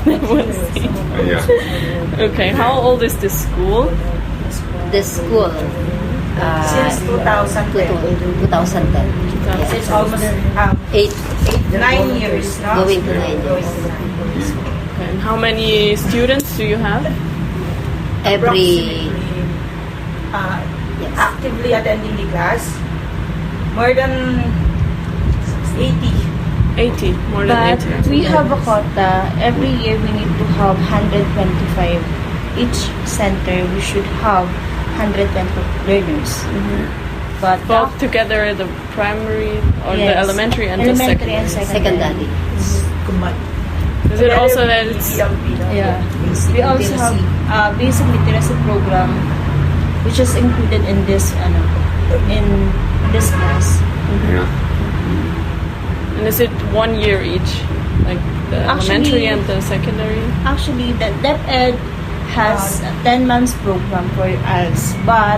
We'll see. Yeah. Okay, how old is this school? The school. Since 2010. 2010. So it's almost 9 years, no? Going to 9 years. And how many students do you have? Every yes. Actively attending the class, more than 80. 80, more than But 80. we have a quota. Every year we need to have 125. Each center we should have 120 learners. But Both together, the primary or the Yes. elementary and the Elementary and secondary. Secondary. Is it also that it's Yeah. We also have basic literacy program, which is included in this in this class. Yeah. and is it 1 year each, like the elementary and the secondary? Actually, the DepEd has a 10 months program for us, but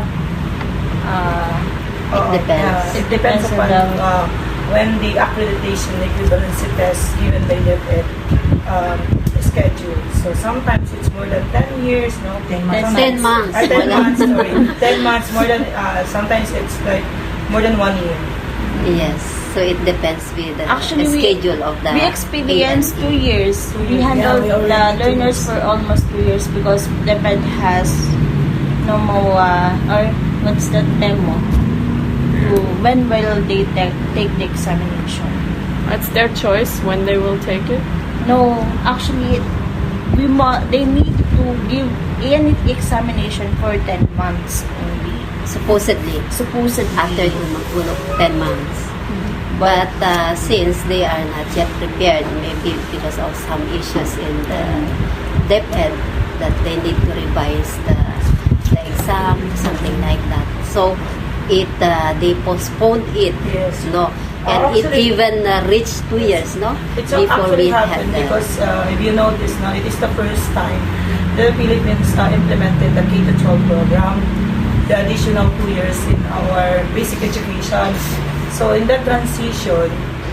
It depends. It depends Depends upon on the- when the accreditation equivalency test given by DepEd schedule. So sometimes it's more than 10 years, no? 10 months. 10 months. 10 months, sorry. 10 months, more than, sometimes it's like more than 1 year. Yes. So it depends with the Actually, schedule of the we experienced ANP. 2 years. We handled we already the did 2 learners years. for almost 2 years because DepEd has no MOA or what's that demo? When will they take the examination? It's their choice when they will take it. No, actually, they need to give any examination for 10 months only. Supposedly Supposedly. after 10 months. But since they are not yet prepared, maybe because of some issues in the DepEd, that they need to revise the exam, something like that. So they postponed it, Yes. no, and Actually, it even reached 2 years, no, It's before actually we had happened the because if you notice now, it is the first time the Philippines implemented the K-12 program, the additional 2 years in our basic education. So in that transition,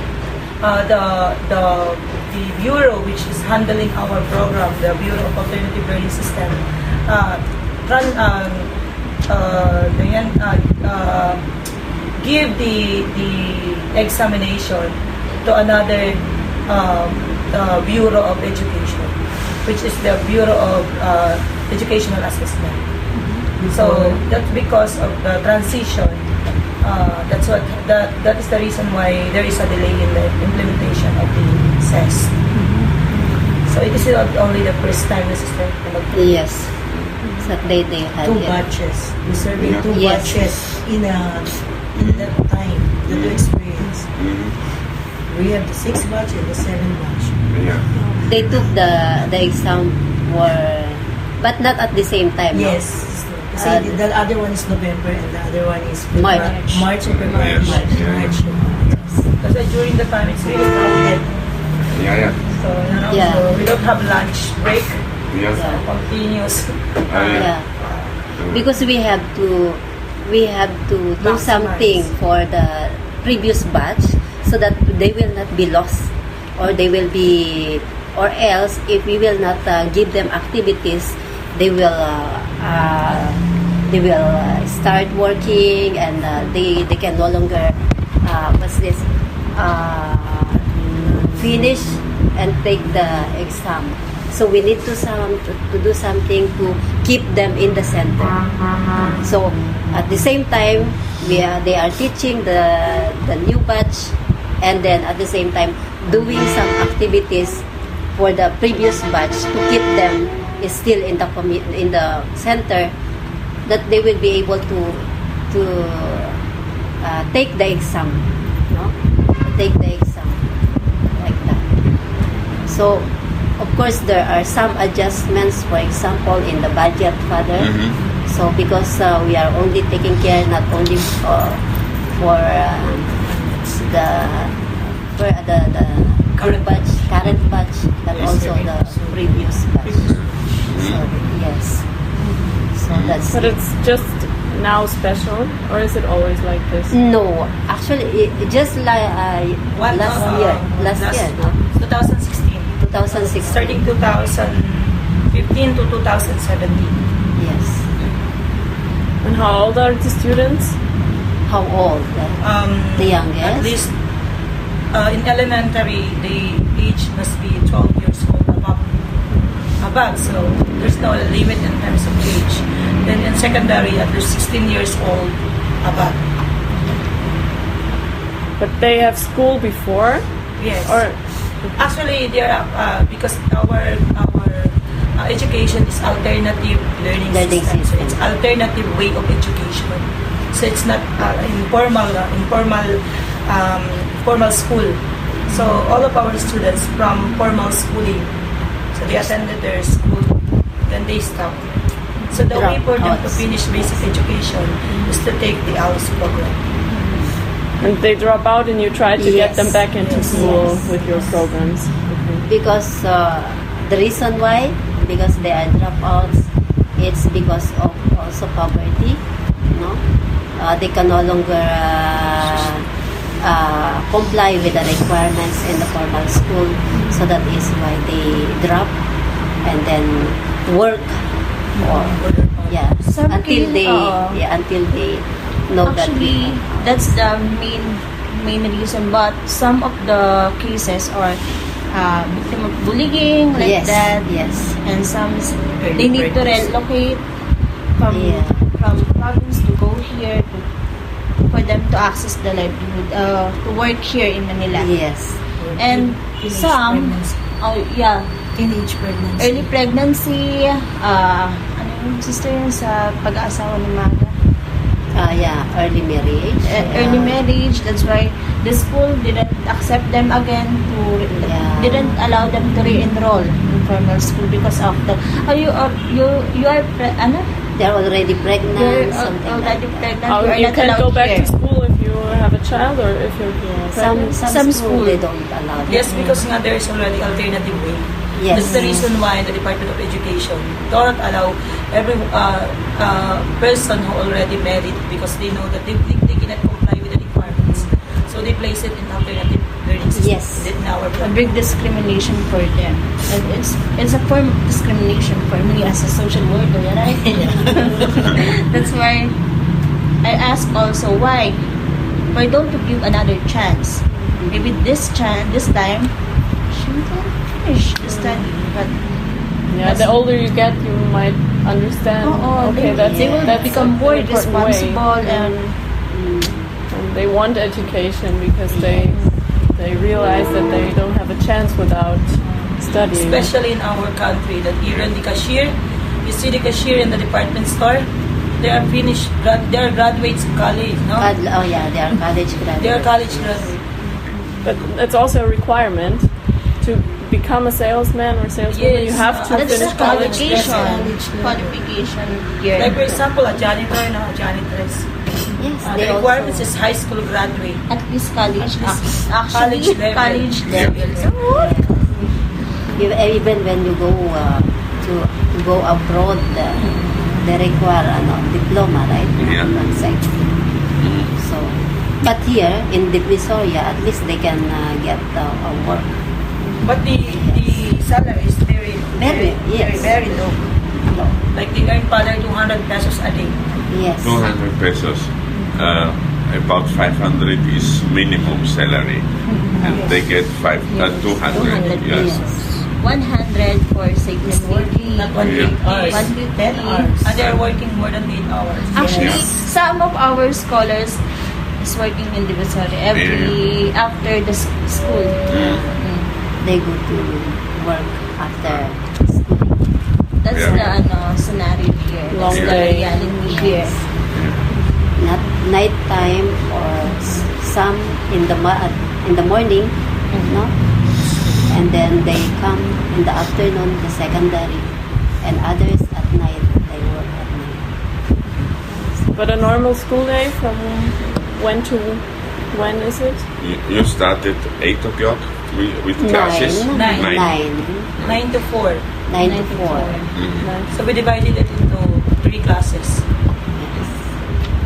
the bureau which is handling our program, the Bureau of Alternative Learning System, give the examination to another Bureau of Education, which is the Bureau of Educational Assessment. So that's because of the transition. That is the reason why there is a delay in the implementation of the CES. So it is not only the first time this is implemented. yes, so they had Two it. batches. We surveyed Yeah. two Yes. batches in that time, the two experience. We have the 6 batch and the 7 batch. Yeah. They took the exam but not at the same time, no? Yes. Kasi the other one is November and the other one is March. March and February. Yes. March. Yeah. Kasi during the time it's really crowded. Yeah. So, Yeah. so we don't have lunch break. Yeah. Yeah. Continuous. Yeah. Because we have to do Maximize. something for the previous batch so that they will not be lost, or they will be, or else if we will not give them activities, they will start working and they can no longer finish and take the exam. So we need to do something to keep them in the center. So at the same time, they are teaching the new batch, and then at the same time doing some activities for the previous batch to keep them still in the center, that they will be able to take the exam, no? Take the exam like that. So of course, there are some adjustments, for example, in the budget, Father. So because we are only taking care not only for the current batch, but also the previous batch. So yes. So that's But it's just now special, or is it always like this? no. Actually, just like last year, no? 2016. 2016. starting 2015 to 2017. Yes. And how old are the students? How old? The youngest? At least in elementary, the age must be 12 years old above. So there's no limit in terms of age. Then in secondary, at least 16 years old above. But they have school before? Yes. Or Actually, there are because our education is alternative learning system. So it's alternative way of education. So it's not formal school. So all of our students from formal schooling, so they attended their school, then they stopped. So the way for them to finish basic education is to take the ALS program. and they drop out and you try to get Yes. them back into school Yes. with your programs. Because the reason why, because they are dropouts, it's because of also poverty. No, they can no longer comply with the requirements in the formal school, so that is why they drop and then work or Some until they know Actually, that's the main reason. But some of the cases are victim of bullying, like yes, that. yes. And some they need to relocate from Yeah. from province to go here for them to access the livelihood, to work here in Manila. Yes. And Teenage some, pregnancy. Teenage pregnancy. early pregnancy, ano yung sister yun sa pag-aasawa ng mga Early marriage. early marriage. That's why the school didn't accept them again didn't allow them to re-enroll in formal school because of the you are They're already pregnant. you're something already like that. pregnant. You are you not can allowed go back here. to school if you have a child or if you're pregnant. Some school. school they don't allow. Yes, because nga there is already alternative way. Yes. That's the reason why the Department of Education don't allow every person who already married, because they know that they cannot comply with the requirements. So they place it in alternative learning system. Yes. In our A big discrimination for them. And it's a form of discrimination for me as a social worker, right? That's why I ask also why don't you give another chance? Maybe this time she can finish the study, but Yeah, the older you get, you might understand. Okay, they will that's become an more important responsible way. and And they want education because they realize that they don't have a chance without studying. Especially in our country, that even the cashier, you see the cashier in the department store, they are finished, they are graduates of college, no? They are college graduates. They are college graduates. But it's also a requirement to become a salesman or saleswoman. You Yes, have to that's finish the college. qualification here. Like for example, a janitor, no? A janitress. Yes, The they requirements also. is high school graduate. At least college. College Actually, level. college level. So, Even when you go to go abroad, they require diploma, right? Yeah. From site. So, but here in Divisoria, at least they can get a work. But the salary is very low. Like they earn per 200 pesos a day. Yes. 200 pesos. About 500 is minimum salary. And they get 200. 200, Yes. 100 for sickness leave. Not 1 hours. 150. 10 hours. And they are working more than 8 hours. Actually, Yes. some of our scholars is working in Divisoria after the school. They go to work after school. That's Yeah. the scenario here. Long That's the day. reality here. Not night time or some in the morning, no? And then they come in the afternoon, the secondary, and others at night. They work at night. But a normal school day from when to when is it? You start at 8 o'clock with classes? 9 9 to 4. 9 to 4. So we divided it into 3 classes. So it's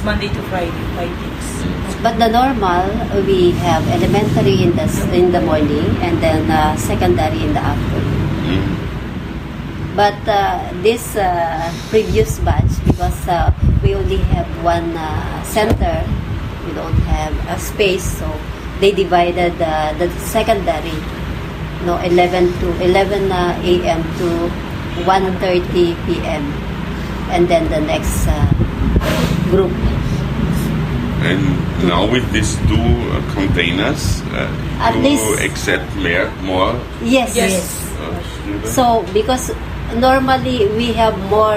It's Monday to Friday, 5 days. But the normal, we have elementary in the morning and then secondary in the afternoon. Mm. But this previous batch, because we only have one center, we don't have a space, so they divided the secondary, 11 a.m. to 1:30 p.m. and then the next group. And now with these two containers, At you least- accept more Yes. Yes. students? So because normally we have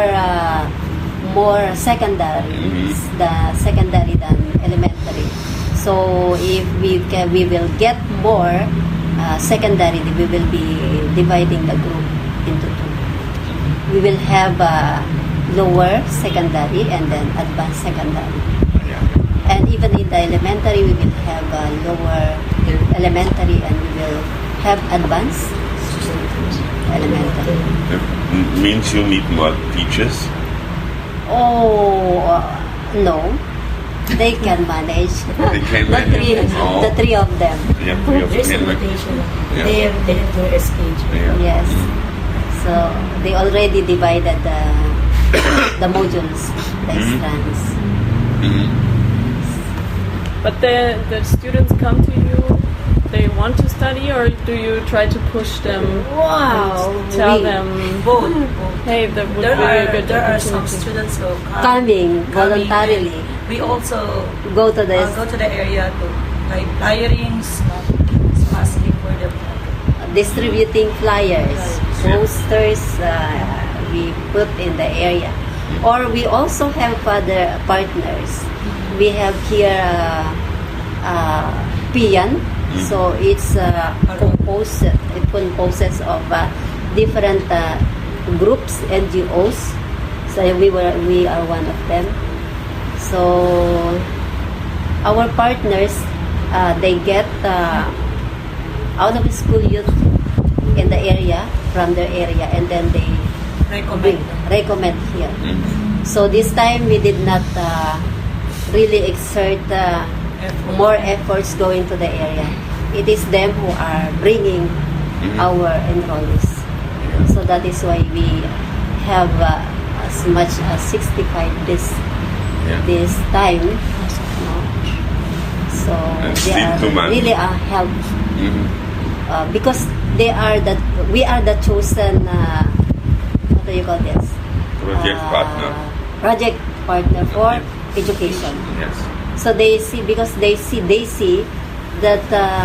more secondaries, the secondary than elementary. So if we will get more secondary, we will be dividing the group into two. We will have lower secondary and then advanced secondary. Yeah. And even in the elementary, we will have lower elementary and we will have advanced elementary. Means you need more teachers. Oh, no. They can manage. They can manage. Oh. The three of them. Yeah, three of There's them. limitation. Yeah. They have their schedule. Yeah. Yes. So they already divided the modules, the strands. Mhm. But the students come to you, they want to study, or do you try to push them? Wow. And tell We- them, Both. hey, that would There be a are good there are some opportunity. students who Coming voluntarily. and we also Go to the go to the area to buy flyerings, asking for them. distributing flyers, posters we put in the area. Or we also have other partners. We have here PIAN, so it's it composes of different groups, NGOs. So we are one of them. So our partners, they get out of school youth in the area, from their area, and then they recommend here. Mhm. So this time we did not really exert more efforts going to the area. It is them who are bringing our enrollees. So that is why we have as much as 65 this time. So And they still are 2 months. really a help Mhm. because we are the chosen what do you call this? Project partner. Project partner for education. Yes. So they see, because they see that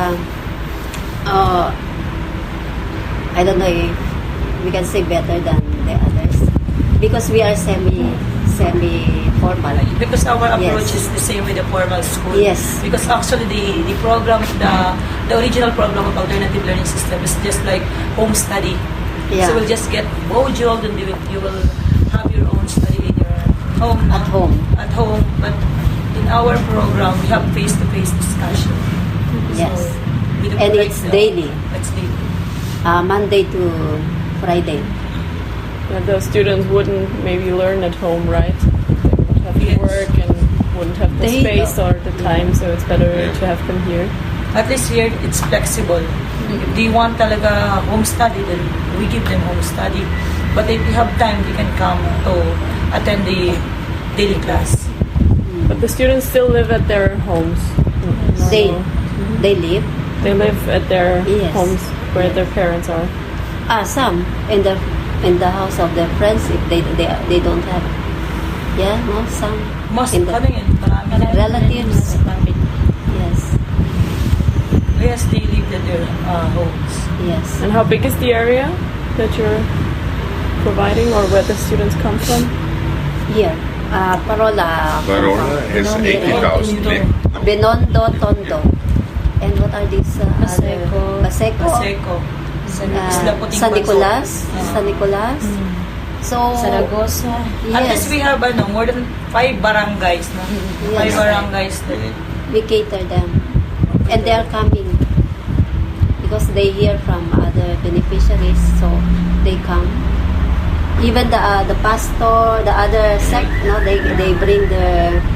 I don't know if we can say better than the others, because we are semi formal. Because our approach Yes. is the same with the formal school. Yes. Because actually the program, the original program of alternative learning system is just like home study. Yeah. So we'll just get module, and you will have your own study in your home. At home. At home. But in our program, we have face-to-face discussion. Yes. We don't And like it's daily. It's daily. Monday to Friday. Yeah, the students wouldn't maybe learn at home, right? They would have to Yes. work and wouldn't have the They space or the time, so it's better Yeah. to have them here. At least here, it's flexible. If they want talaga home study, then we give them home study. But if you have time, they can come to attend the daily class. But the students still live at their homes. They live. They live at their Yes. homes where their parents are. Some in the house of their friends if they don't have. Yeah, no, some Most in the kami yun, marami na. relatives. Yes, Yes, they live at their homes. yes. And how big is the area that you're providing, or where the students come from? Here, Parola. Barola has 80,000. eh? Binondo, Tondo. And what are these Baseco. Baseco? Paseco. Isla Puting San Banso. Nicolas. San Nicolas. So, Saragossa. At yes, least we have more than 5 barangays. No? Yes. 5 barangays. we cater them. And they are coming because they hear from other beneficiaries, so they come. Even the pastor, the other sect, they bring their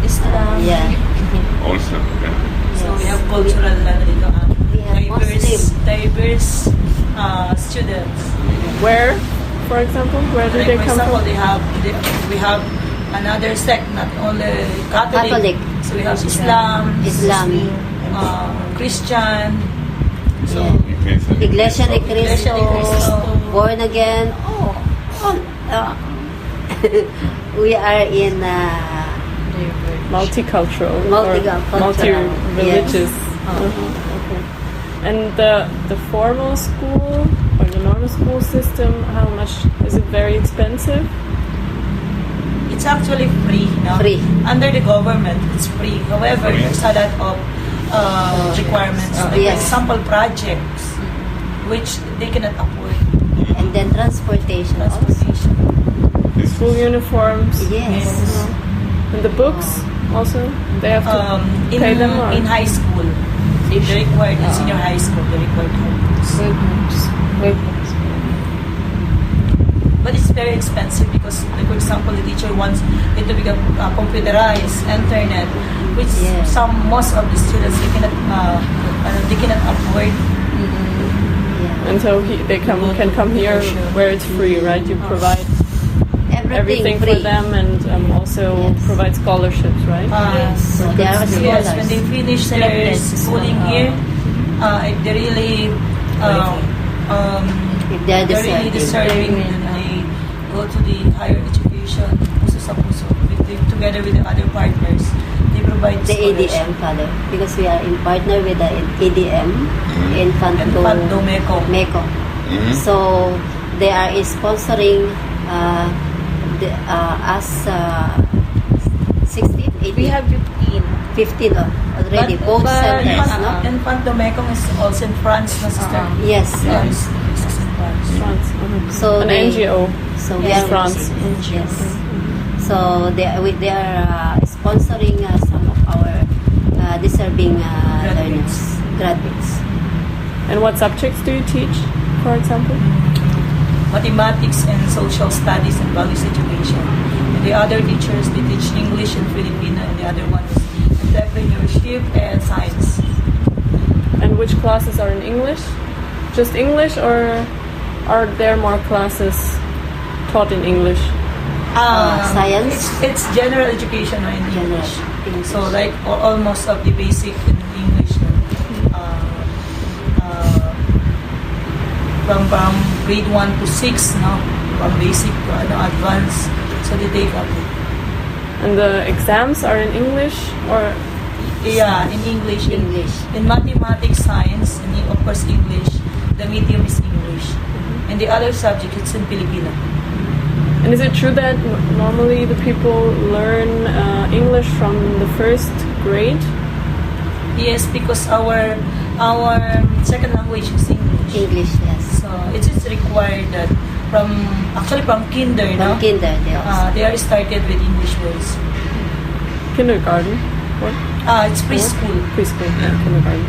Islam. Yeah. Also, yeah. So we have cultural dito, We have diverse students. Where, for example, where do Like they for come example, from? we have another sect, not only Catholic. Catholic. So we have Islam, Islam. Christian. So, Yeah. depends on the Iglesia de case of- Cristo, Iglesia de Cristo. born again. We are in Multicultural. Multicultural, Or multi-religious. yes. Okay. And the formal school or the normal school system, how much is it? Very expensive? It's actually free, no? Free. Under the government, it's free. However, Free. there's a lot of requirements. Like Yes. for example, projects, which they cannot afford. and then transportation. Also. Transportation. School uniforms? Yes. And the books also? They have to pay them? Or? In high school, they required, in senior high school, they required books. Workbooks. But it's very expensive because, like, for example, the teacher wants it to become computerized, internet, which Yeah. most of the students they cannot afford. Yeah. And so they can come here where it's free, right? You provide everything free. for them and also Yes. provide scholarships, right? So they are Yes, scholars. when they finish their schooling here, if they really If they are they're really deserving, Deserving, and they go to the higher education, puso sa puso, together with the other partners, they provide The scholarship. ADM, Father, because we are in partner with the ADM, Infant Infant Domeco. Meco. Mhm. So they are sponsoring us 16, 18, We have 15. 15 already, both centers, no? Infant Domeco is also in France, no, sister? Yes. Yes, it's in France. France. So An they- NGO. So we Yes, are France. Yes. So they are sponsoring some of our deserving graduates. And what subjects do you teach, for example? Mathematics and social studies and values education. And the other teachers, they teach English and Filipino, and the other one is entrepreneurship and science. And which classes are in English? Just English, or are there more classes taught in English? Science? It's general education in General English. English. So like almost of the basic in English. From grade 1 to 6, no? From basic to advanced. So they take up it. And the exams are in English, or Yeah, in English. English. In mathematics, science, and of course English, the medium is English. And the other subject, it's in Filipino. and is it true that normally the people learn English from the first grade? Yes, because our second language is English. English, yes. So it is required that from kinder, no? From kinder, they also. They are started with English words. Kindergarten? What? It's preschool. Preschool, yeah, kindergarten.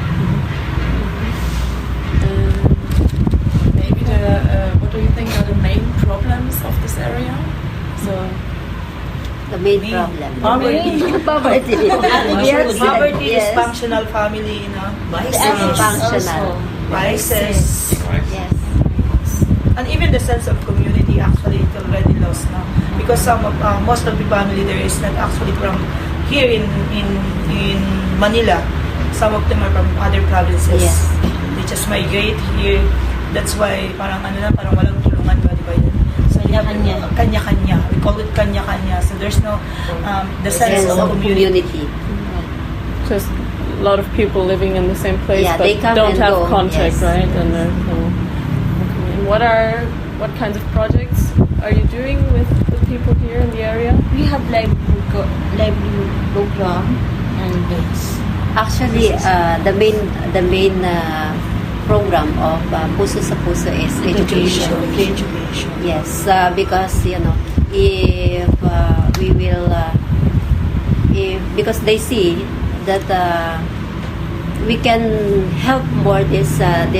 Maybe what do you think are the main problems of this area? So The main Main problem. poverty. Poverty. Yes, Poverty, yes. dysfunctional family, you know, Functional. vices, Yes. and even the sense of community actually it's already lost now because most of the family there is not actually from here in Manila. Some of them are from other provinces. Yes. They just migrate here. That's why parang walang tulungan ba, di ba yun? So we have kanya-kanya. We call it kanya-kanya. So there's no the sense of community. Just a lot of people living in the same place, Yeah, but they come don't and have go, contact, yes. right? And and what kinds of projects are you doing with the people here in the area? We have livelihood program, and it's Actually, the main program of Puso sa Puso is education. Education. Yes, because if we will, because they see that we can help more this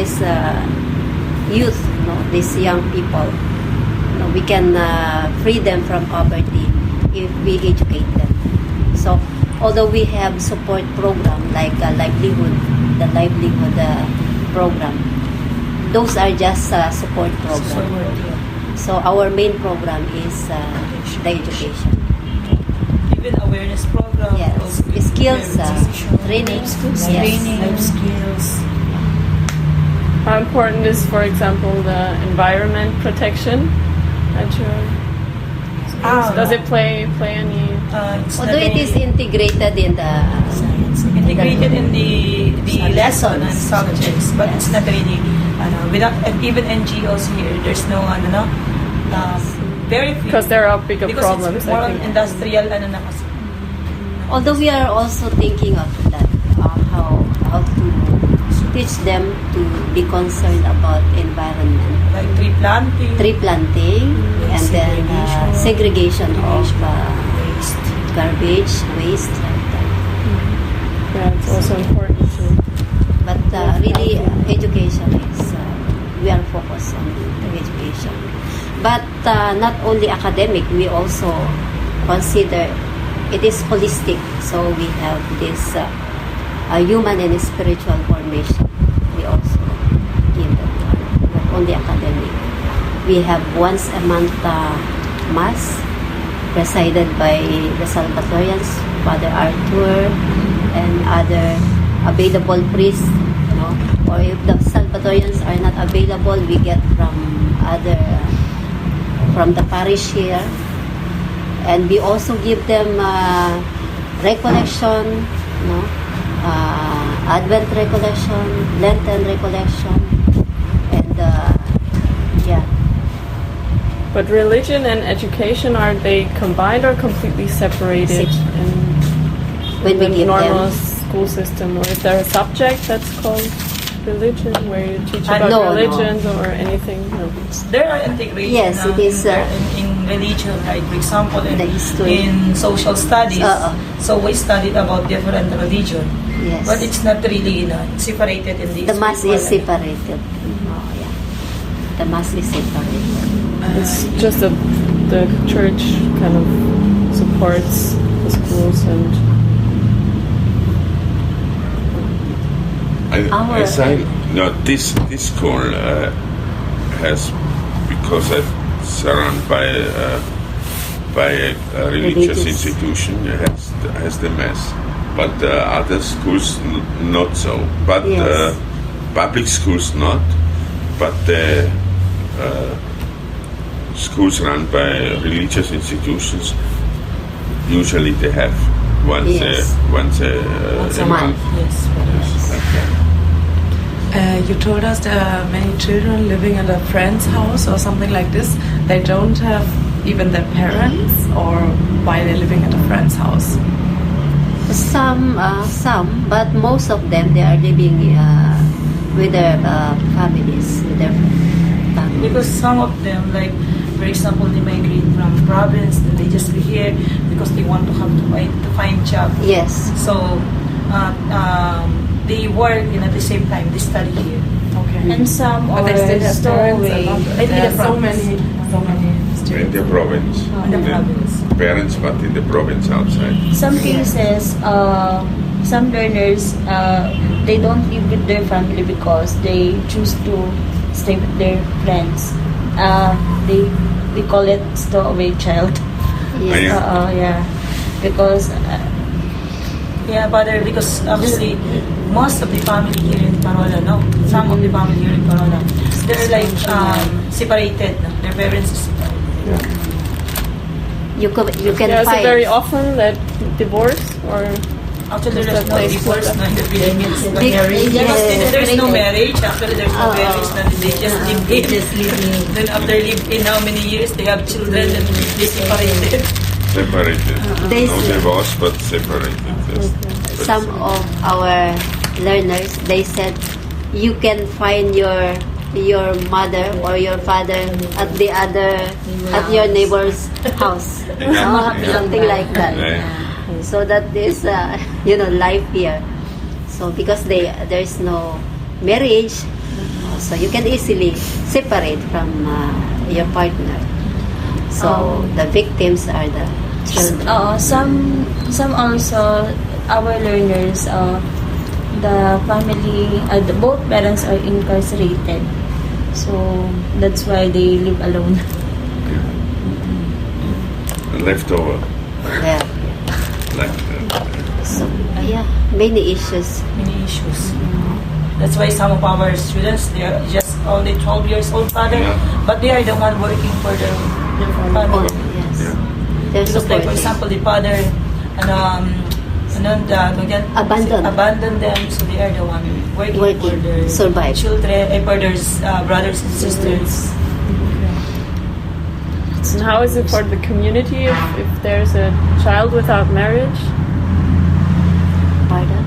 youth, these young people. We can free them from poverty if we educate them. So although we have support program like the livelihood program, those are just support program. So our main program is the education. Even awareness program. Yes, skills training. Yes. Life skills. How important is, for example, the environment protection at your schools? Does it play any? It's Although it is integrated in the integrated in the lesson and subjects, but it's not really without, and even NGOs here, there's no very few, Because there are bigger because problems, it's more I on think. industrial na kasi. although we are also thinking of that, how to teach them to be concerned about environment, Like tree planting, and then segregation of Waste. garbage, waste, like that. Yeah, it's also important to. But really, education is we are focused on the education. But not only academic, we also consider it is holistic. So we have this human and spiritual formation. We also give them not only academic. We have once a month mass presided by the Salvatorians, Father Arthur, and other available priests. Or if the Salvatorians are not available, we get from the parish here, and we also give them recollection, Advent recollection, Lenten recollection, and yeah. But religion and education, are they combined or completely separated in When we the give normal them, school system? Or is there a subject that's called religion where you teach about no. religions or anything? No. there are integration. Yes, it is, in religion, like for example the history. in social studies. Uh-uh. So we studied about different religion, Yes. but it's not really separated in the The mass is spiritual. separated. Oh, yeah. The mass is separated. It's just that the church kind of supports the schools and This school has, because it's surrounded by a religious institution, has the mass, but other schools not so. But Yes. public schools not, but the schools run by religious institutions usually they have once Yes. a month. Yes. You told us there are many children living in a friend's house or something like this. They don't have even their parents, or why they're living at a friend's house? Some, but most of them they are living with their families, with their families. Because some of them, like for example, they migrate from province, and they just be here because they want to have to find job. Yes. So they work, and at the same time they study here. Okay. And some But are they still have parents stowaway. and I think there are the so province. many In students. the province. In the province. Parents, but in the province outside. Some cases, some learners, they don't live with their family because they choose to stay with their friends. We call it stowaway child. Yes. Yeah, because Yeah, but because obviously most of the family here in Parola, no, some of the family here in Parola, they're like separated. No? Their parents are separated. You can yeah, is it find. very often that divorce or Actually, Just there's that no they divorce, split no in the Philippines. It's Big- marriage. yes. There's no marriage. Actually, there's no Oh. marriage. No, they just live in. Just living. Then after live in how many years, they have children and they separated. Separated. They- No divorce, but separated. Yes. Some of our learners, they said you can find your mother or your father at your neighbor's house. Yeah. Something like that. Yeah. So that is life here. So because there's no marriage, so you can easily separate from your partner. So the victims are the children. Some also our learners. The family, both parents are incarcerated, so that's why they live alone. Leftover. Yeah. Like, So yeah, many issues. Many issues. That's why some of our students, they are just only 12 years old father, Yeah. but they are the one working for their Oh, family. yes. Yeah. They're Because like for supporting. example, the father abandon them, so they are the one working for Working, their survive. children, for their brothers and sisters. And how is it for the community if there's a child without marriage? Pardon?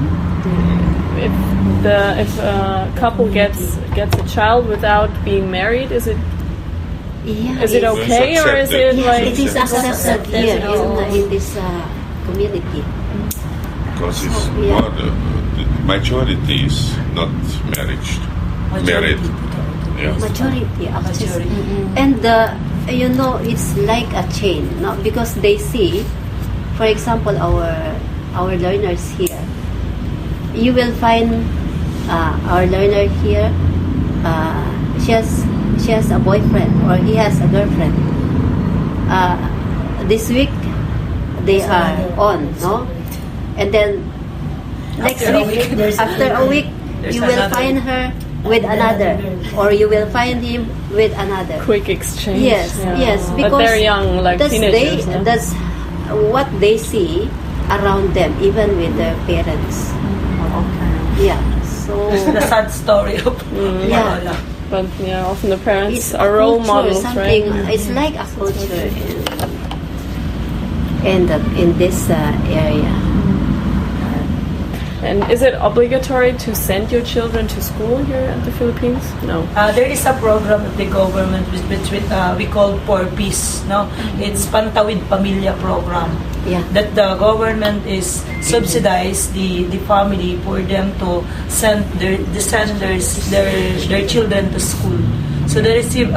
If a couple gets a child without being married, is it Yeah. is it it's- okay or is it like It is accepted here in this community. because it's Yeah. more, the majority is not married. Yeah. Majority actually. Majority. And it's like a chain, no? Because they see, for example, our learners here. You will find our learner here. She has a boyfriend or he has a girlfriend. This week they are on, no? And then next After a week, week, there's after a week, there's you will another. find her with another, or you will find him with another. quick exchange? Yes, Yeah. yes, But because they're young, like that's teenagers. no? that's what they see around them, even with their parents. Yeah, so The sad story of Yeah. Malola. But yeah, often the parents it's are a role culture, models, something. right? It's like a culture in this area. And is it obligatory to send your children to school here at the Philippines? No. There is a program of the government which we call For Peace. No, it's Pantawid Pamilya program. Yeah. That the government is subsidize the family for them to send their children to school. So they receive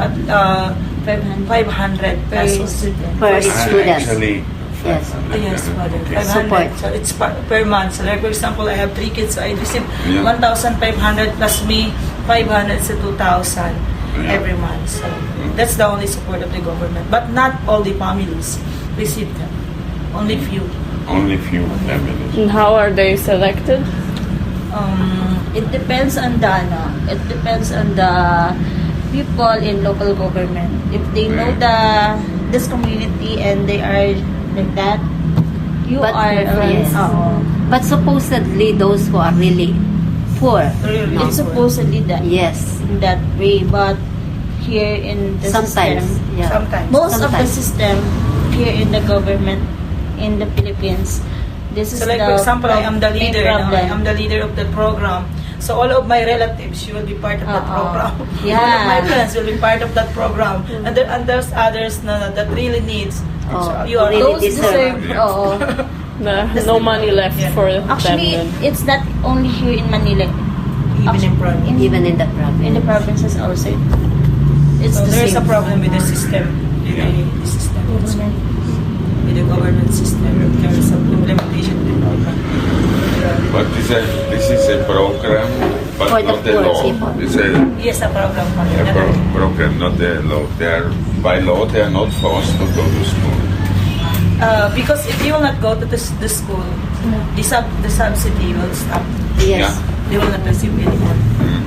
500 pesos Per student. Actually, Yes. 500. Yes, mother. Okay. 500. Support. So it's per month. So like for example, I have 3 kids, so I receive Yeah. 1,500 plus me 500 to 2,000 Yeah. every month. So that's the only support of the government. But not all the families receive them. Only few. Only few families. And how are they selected? It depends on the people in local government. If they know this community and they are like that, you But- are yes. But supposedly those who are really poor. Really. It's supposedly Yes. that way, but here in the Sometimes. system, Yeah. Sometimes. most of the Sometimes. system here in the government in the Philippines, this is So like the for example, I am the main leader. No? problem. I am the leader of the program. So all of my relatives, you will be part of that program. Yeah. All of my friends will be part of that program. And there's others that really needs. Oh, So you are really Those deserve. deserve. No money left Yeah. for Actually, them. it's not only here in Manila. Even in province. Even in the province. In the provinces also. It's So the there's same. a problem with the system, with the system, with the government system. There's some implementation of the program. But this is a program, but For the not a poor law. people. It's a Yes, a program for program, not a law. By law, they are not forced to go to school. Because if you will not go to the school, the subsidy will stop. Yes. They will not receive anymore.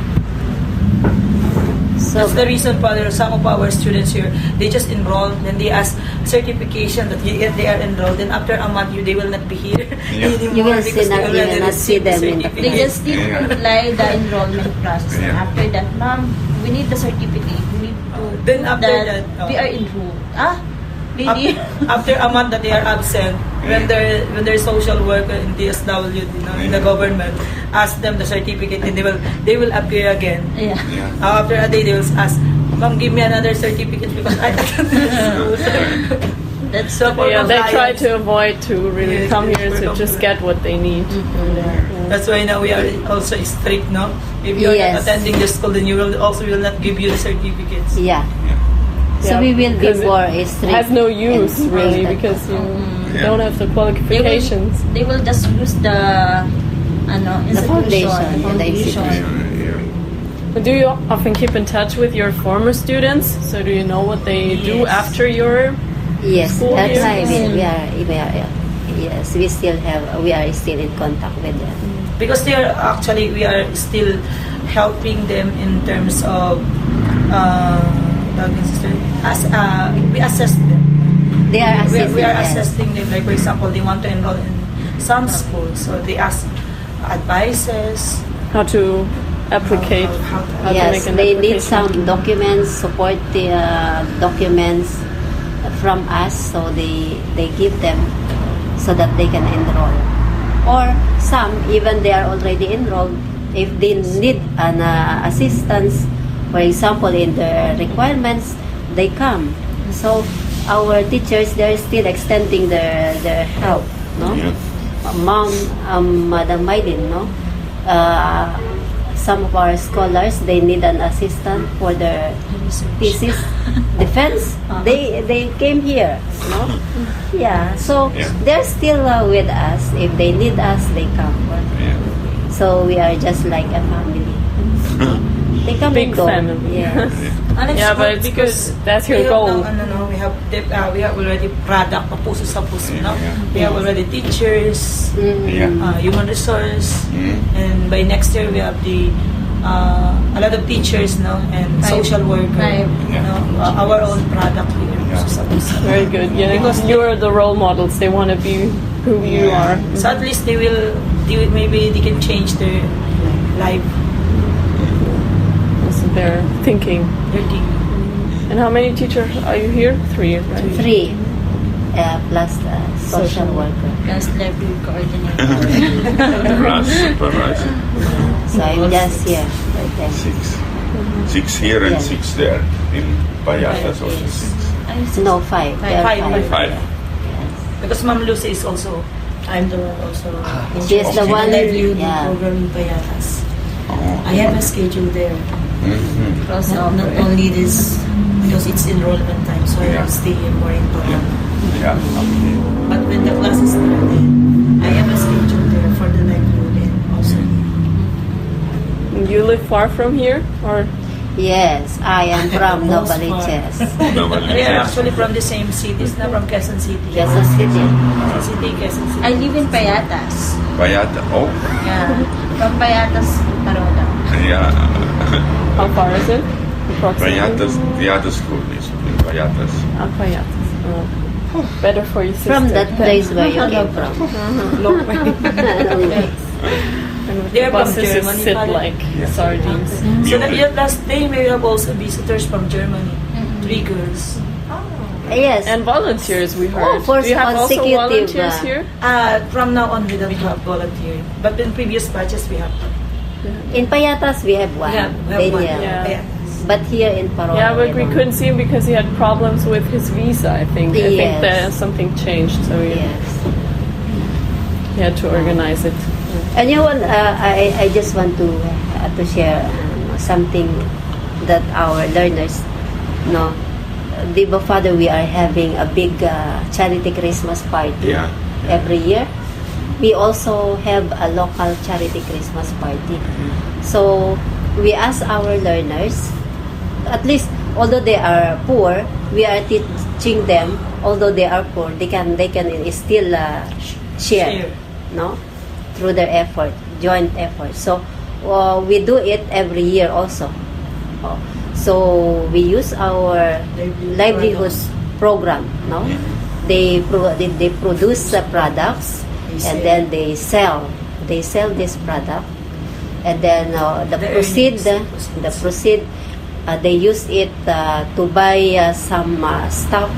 So That's the reason for some of our students here, they just enroll, then they ask certification that they are enrolled, then after a month they will not be here Yeah. anymore You will because see they not- you already will not see received the them in the They certificate. just need to Yeah. apply the enrollment process. And Yeah. after that, ma'am, we need the certificate. We need to Then prove after that, we are enrolled. Really? After a month that they are absent, when their social worker in DSW, in the government, ask them the certificate, and they will appear again. Yeah. Yeah. After a day, they will ask, "Ma'am, give me another certificate because I attended the school." That's So for Yeah, they try compliance, to avoid to really Yes, come yes, here for to just compliance. get what they need. That's why now we are also strict, no? If you are Yes. not attending the school, then you will not give you the certificates. yeah. So Yeah, we will be because it more strict. Has no use and really all that. because you They don't have the qualifications. They will just use the foundation, the the institution. But do you often keep in touch with your former students? So do you know what they do after your Yes, school that's year? why we are still in contact with them. Because we are still helping them in terms of we assess them. They are assisting. We are yes. assessing them. Like for example, they want to enroll in some school, so they ask advices. How to applicate? How to- How to Yes, make an they need application. some documents, support the documents from us, so they give them so that they can enroll. Or some, even they are already enrolled, if they need an assistance, for example, in the requirements, they come. So our teachers, they're still extending their help, no? Yeah. Madam Maylin, no? Some of our scholars, they need an assistant for their thesis defense. They came here, no? Yeah, so Yeah. they're still with us. If they need us, they come. Yeah. So we are just like a family. They come Big and go. family. Yes. And it's Yeah, good but it's because good. That's your we have goal. we have already product papuso sa puso, no? Yeah. We have already teachers, Yeah. human resource, Mm. and by next year we have the a lot of teachers, no, and social worker, Right. no, our own product here. Yeah. Puso sa puso. Very good. Yeah, because you're the role models. They want to be who you are. So at least maybe they can change their life, That's their thinking. their team. And how many teachers are you here? 3, right? 3 plus social worker. plus library coordinator. Plus supervisor. So I'm just here with them. 6 here and Yeah. 6 there. In Payatas also 6. No, 5. There are Five. 5. Because Ma'am Lucy is also I'm the one also. She is the one. livelihood Yeah. program in Payatas. Oh. I have a schedule there. Mhm. Not only this, because it's enrollment time, so I Yeah. will stay more in program. Yeah. Okay. But when the classes started, I have a schedule there for the livelihood and also. You live far from here, or Yes, I am from Most Novaliches. we are actually from the same cities, na from Quezon City. Quezon City. Quezon City, Quezon City. I live in Payatas. Payata. Oh. Yeah. From Payatas, Taroda. Yeah. how far is it? Approximately. Payatas. The other school is in Payatas. Payatas. Oh. Better for your sister. From that place where you came from. Long way. And They are the from buses Germany, sit pala. like sardines. So that yet last day we have also visitors from Germany. 3 girls. Yes. And volunteers, we heard. for Do you have also consecutive, volunteers here? From now on we don't have volunteering. But in previous batches we have. In Payatas, we have one. We have Then, one. yeah. Yeah. But here in Parola, Yeah, but we don't. couldn't see him because he had problems with his visa, I think. I think Yes. that something changed, so Yes. he had to organize it. And you want, I just want to share something that our learners know. Diba, Father, we are having a big charity Christmas party Yeah. every year. We also have a local charity Christmas party. So we ask our learners, at least although they are poor, we are teaching them. Although they are poor, they can still share, no, through their effort, joint effort. So we do it every year also. So we use our livelihood program, no. They produce the products and then they sell this product, and then the proceed they use it to buy some stuff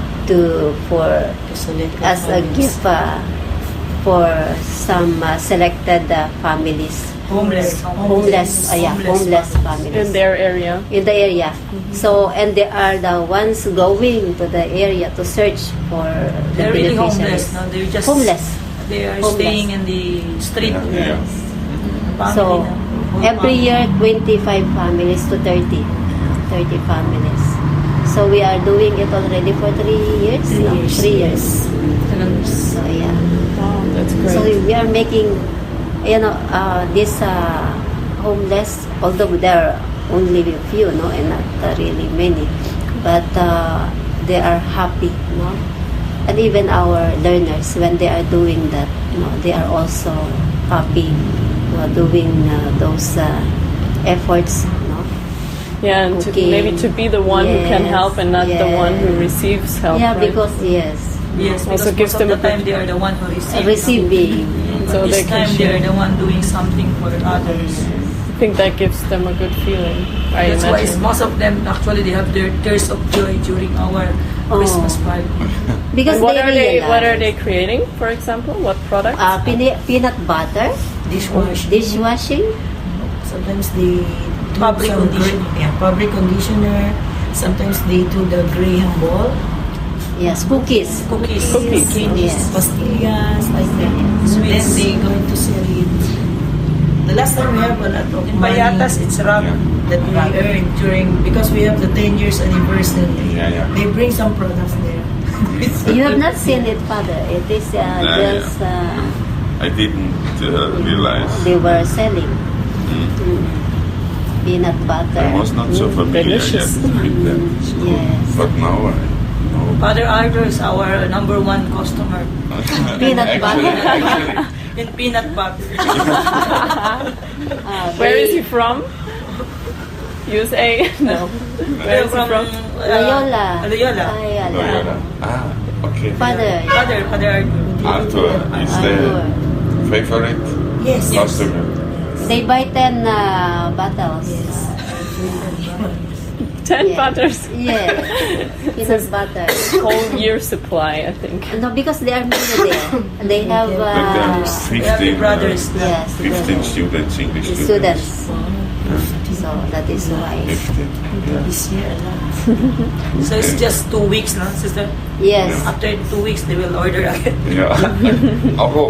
as a gift for some selected families, homeless families In their area. in the area. So, and they are the ones going to the area to search for the They're really beneficiaries. homeless. No? They're just Homeless. They are Homeless. staying in the street. Yeah. Family So, na. Whole every family. year, 25 families to 30 families. So, So we are doing it already for 3 years. 3 years. So yeah. Wow, that's great. So we are making, this homeless, although there are only a few, no, and not really many, but they are happy, no. And even our learners, when they are doing that, they are also happy doing those efforts, no. Yeah, and Okay. maybe to be the one who can Yes, help and not the one who yes. receives help. Yeah, right? because yes, Yes, Also because gives most of them the a time they are the one who receive. receiving. So But they this can time they share. are the one doing something for others. I think that gives them a good feeling. I That's why imagine. most of them actually they have their tears of joy during our Christmas party. Because And what they are they? realize, What are they creating? For example, what products? peanut butter, dishwashing, Sometimes they do Fabric some conditioner. fabric conditioner. Sometimes they do the Graham ball, yes, cookies. Cookies. Yes. pastillas, like that. Sweets. Then they going to sell it. The last time we have a lot of In money Bayatas, it's rug. that we earned during, because we have the 10 years anniversary. Yeah, yeah. They bring some products there. You have not seen it, Father. It is just I didn't realize. they were selling peanut butter. I was not so familiar yet delicious. with that. Yes. But now I know. Father Arthur is our number one customer Peanut butter. Actually, in peanut butter. Where is he from? USA? No. Where is he from? Loyola. Loyola. Loyola. Ah, okay. Father. Father Arthur. Arthur is the favorite Yes. customer. They buy 10 bottles. 10 Yeah. butters. Yes. Peanut butter. Whole year supply, I think. No, because they are many there. They have But there are We have the 15, brothers. yes, 15 students, English students. So that is why. 15. Yeah. This year, a lot. So it's just 2 weeks, no, sister? Yes. After 2 weeks, they will order again. Yeah. Although,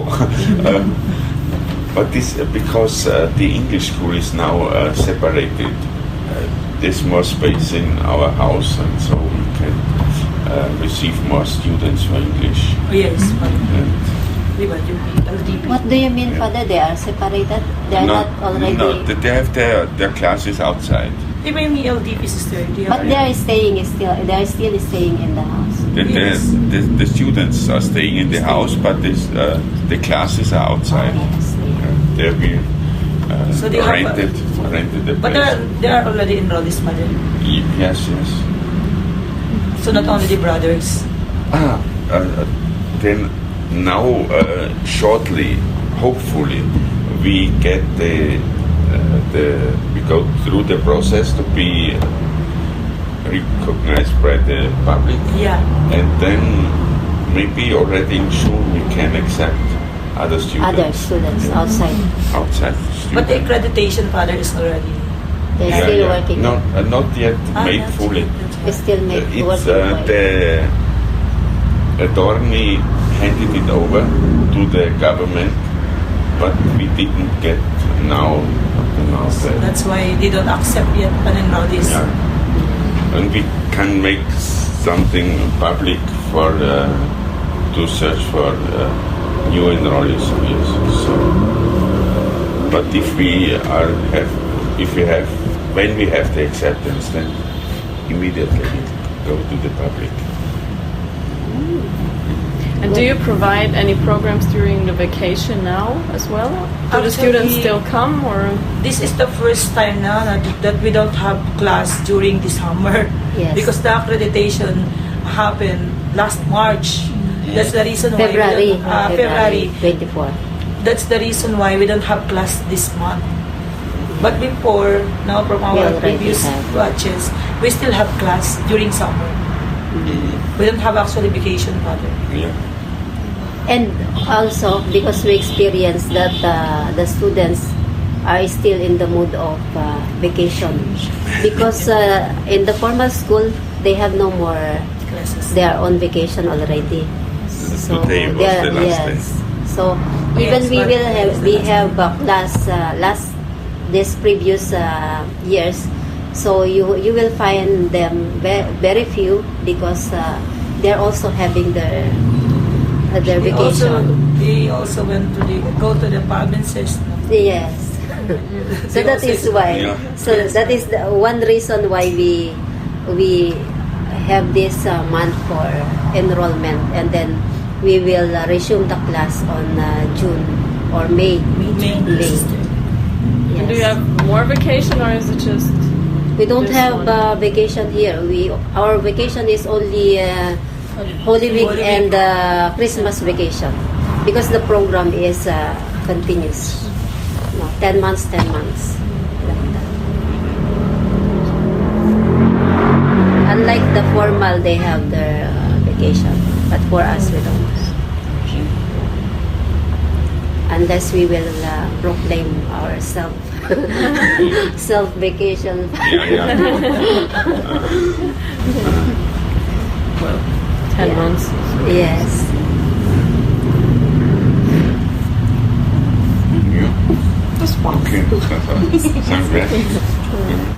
but this because the English school is now separated. There's more space in our house, and so we can receive more students for English. Yes, Father. And Diba, yung LDP. What do you mean, Father? They are separated? They are not already. No, they have their classes outside. Diba yung LDP, sister? But they are staying still. They are still staying in the house. Yes. The students are staying in the house, but the classes are outside. Yes. They've been So they have rented the But place. they are already enrolled, this mother. Yes. So not only the brothers. Then now, shortly, hopefully, we get we go through the process to be recognized by the public, Yeah. and then maybe already in June we can accept other Other students students outside. outside. But the students. accreditation, Father, is already. They're still working. Not yet made that's fully. it, that's It's still It's working. the attorney handed it over to the government, but we didn't get now. That's why they don't accept yet unenrollees. Yeah. And we can make something public for to search for new enrollees. Yes. So, but when we have the acceptance, then immediately go to the public. And do you provide any programs during the vacation now as well? Do the Actually- students still come, or This is the first time now that we don't have class during the summer. Yes. Because the accreditation happened last March. That's the reason why February. we don't, February. 24. That's the reason why we don't have class this month. But before, now from We our already previous have. batches, we still have class during summer. We don't have actually vacation, Father. Yeah. And also, because we experienced that the students are still in the mood of vacation. Because in the formal school, they have no more, they are on vacation already. So Today was they are- the last day. yes. So even Yes, we but will have, it's the we last have class last this previous years. So you will find them very few because they're also having their vacation. They also went to go to the provinces. Yes. So that is why. Yeah. So that is the one reason why we have this month for enrollment, and then we will resume the class on June or May. May. Yes. And do you have more vacation, or is it just? We don't this have one? vacation here. Our vacation is only Holy Week Holy Week. and Christmas vacation because the program is continuous. No, 10 months, 10 months. Like that. Unlike the formal, they have their vacation, but for us, we don't. Unless we will proclaim our self vacation. Yeah. Well, 10 Yeah. months. Yes. Okay. Sounds great.